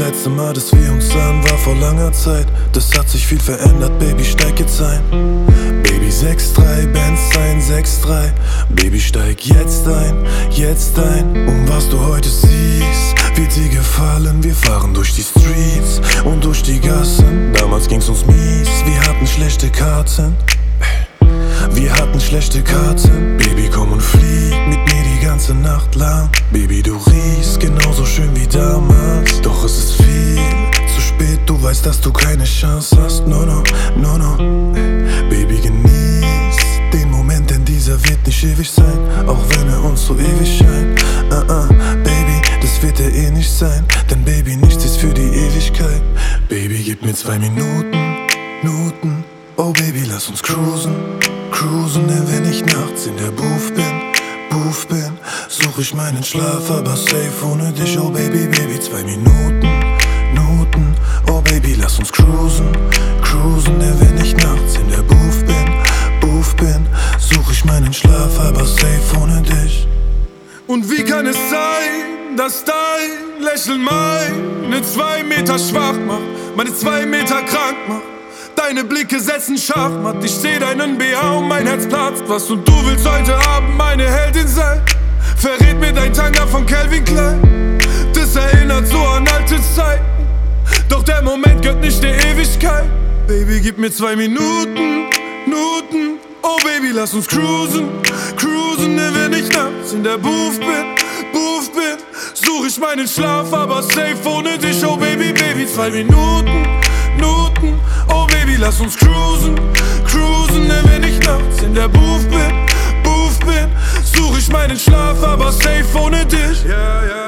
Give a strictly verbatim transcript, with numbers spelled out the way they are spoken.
letzte Mal, dass wir uns sahen, war vor langer Zeit. Das hat sich viel verändert, Baby, steig jetzt ein. Baby sechs drei, Benz ein sechs drei. Baby, steig jetzt ein, jetzt ein. Und was du heute siehst, wird dir gefallen. Wir fahren durch die Streets und durch die Gassen. Damals ging's uns mies, wir hatten schlechte Karten. Wir hatten schlechte Karten. Baby, komm und flieg mit mir die ganze Nacht lang. Baby, du riechst genauso schön wie damals. Doch es ist viel zu spät, du weißt, dass du keine Chance hast. No, no, no, no. Baby, genieß den Moment, denn dieser wird nicht ewig sein. Auch wenn er uns so ewig scheint. Uh, uh, Baby, das wird er eh nicht sein. Denn Baby, nichts ist für die Ewigkeit. Baby, gib mir zwei Minuten, Minuten. Oh Baby, lass uns cruisen, cruisen, denn wenn ich nachts in der Booth bin, Booth bin, such ich meinen Schlaf, aber safe ohne dich. Oh Baby, Baby, zwei Minuten, Minuten. Oh Baby, lass uns cruisen, cruisen, denn wenn ich nachts in der Booth bin, Booth bin, such ich meinen Schlaf, aber safe ohne dich. Und wie kann es sein, dass dein Lächeln meine zwei Meter schwach macht, meine zwei Meter krank macht? Deine Blicke setzen Schachmatt, ich seh deinen B H und mein Herz platzt. Was und du willst heute Abend meine Heldin sein? Verrät mir dein Tanga von Calvin Klein. Das erinnert so an alte Zeiten, doch der Moment gehört nicht der Ewigkeit. Baby, gib mir zwei Minuten, Minuten. Oh Baby, lass uns cruisen, cruisen, denn wenn ich nachts in der Booth bin, Booth bin, such ich meinen Schlaf, aber safe ohne dich. Oh Baby, Baby, zwei Minuten, Minuten. Oh Baby, lass uns cruisen, cruisen, denn wenn ich nachts in der Booth bin, Booth bin, such ich meinen Schlaf, aber safe ohne dich. Yeah, yeah.